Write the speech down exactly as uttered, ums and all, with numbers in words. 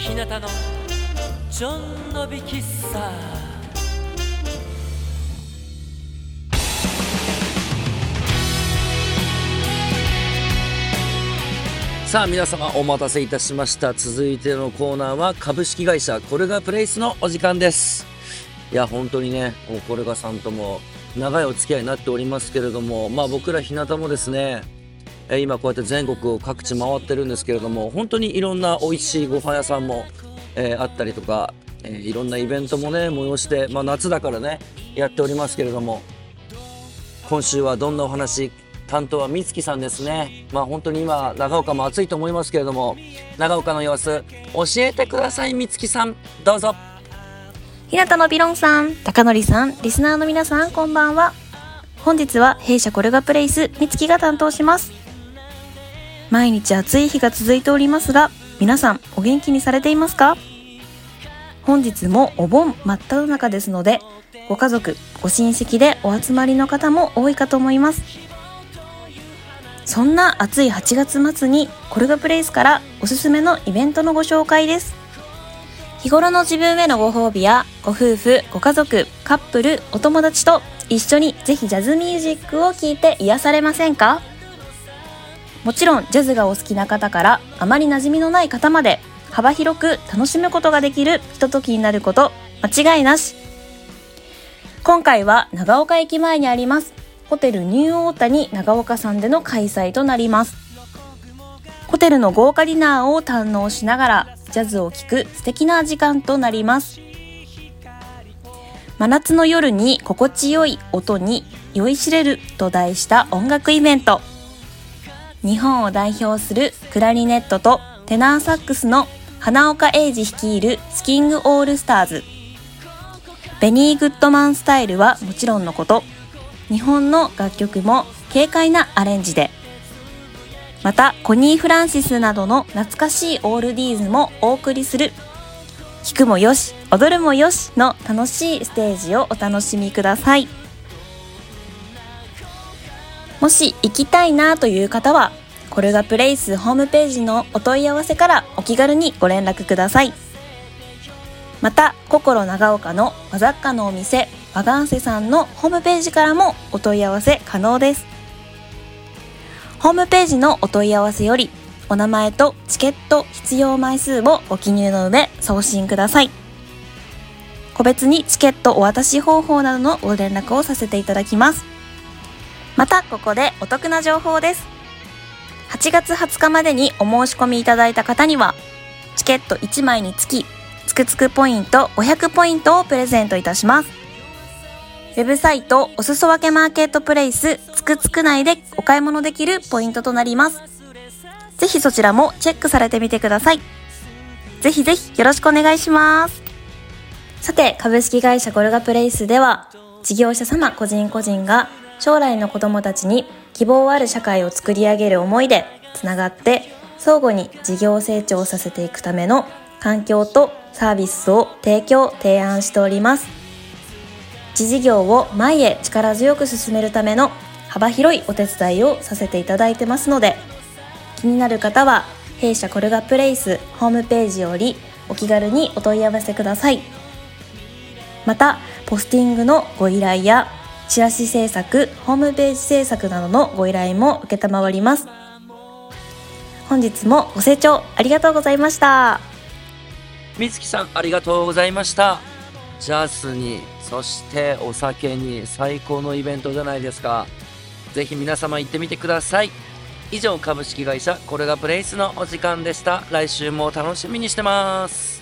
日向のちょんのび喫茶。さあ皆様お待たせいたしました。続いてのコーナーは株式会社コルガプレイスのお時間です。いや本当にね、コルガさんとも長いお付き合いになっておりますけれども、まあ僕ら日向もですね、今こうやって全国を各地回ってるんですけれども、本当にいろんな美味しいご飯屋さんも、えー、あったりとか、えー、いろんなイベントもね催して、まあ、夏だからねやっておりますけれども、今週はどんなお話、担当は美月さんですね。まあ本当に今長岡も暑いと思いますけれども、長岡の様子教えてください。美月さんどうぞ。 日向のビロンさん、高則さん、リスナーの皆さんこんばんは。本日は弊社コルガプレイス美月が担当します。毎日暑い日が続いておりますが、皆さんお元気にされていますか？本日もお盆真っ只中ですので、ご家族ご親戚でお集まりの方も多いかと思います。そんな暑いはちがつ末にコルガプレイスからおすすめのイベントのご紹介です。日頃の自分へのご褒美やご夫婦、ご家族、カップル、お友達と一緒にぜひジャズミュージックを聴いて癒されませんか？もちろんジャズがお好きな方からあまり馴染みのない方まで幅広く楽しむことができるひとときになること間違いなし。今回は長岡駅前にありますホテルニューオータニ長岡さんでの開催となります。ホテルの豪華ディナーを堪能しながらジャズを聴く素敵な時間となります。真夏の夜に心地よい音に酔いしれると題した音楽イベント。日本を代表するクラリネットとテナーサックスの花岡英二率いるスキングオールスターズ。ベニー・グッドマンスタイルはもちろんのこと、日本の楽曲も軽快なアレンジで、またコニー・フランシスなどの懐かしいオールディーズもお送りする、聴くもよし踊るもよしの楽しいステージをお楽しみください。もし行きたいなという方はコルガプレイスホームページのお問い合わせからお気軽にご連絡ください。また心長岡の和雑貨のお店和ガンセさんのホームページからもお問い合わせ可能です。ホームページのお問い合わせよりお名前とチケット必要枚数をご記入の上送信ください。個別にチケットお渡し方法などのご連絡をさせていただきます。またここでお得な情報です。はちがつはつかまでにお申し込みいただいた方にはチケットいちまいにつきつくつくポイントごひゃくポイントをプレゼントいたします。ウェブサイトおすそ分けマーケットプレイスつくつく内でお買い物できるポイントとなります。ぜひそちらもチェックされてみてください。ぜひぜひよろしくお願いします。さて株式会社コルガプレイスでは、事業者様個人個人が将来の子どもたちに希望ある社会を作り上げる思いでつながって相互に事業成長させていくための環境とサービスを提供提案しております。自事業を前へ力強く進めるための幅広いお手伝いをさせていただいてますので、気になる方は弊社コルガプレイスホームページよりお気軽にお問い合わせください。またポスティングのご依頼やチラシ制作、ホームページ制作などのご依頼も受けたまわります。本日もご清聴ありがとうございました。 美月さんありがとうございました。ジャズにそしてお酒に最高のイベントじゃないですか。ぜひ皆様行ってみてください。以上株式会社コルガプレイスのお時間でした。来週も楽しみにしてます。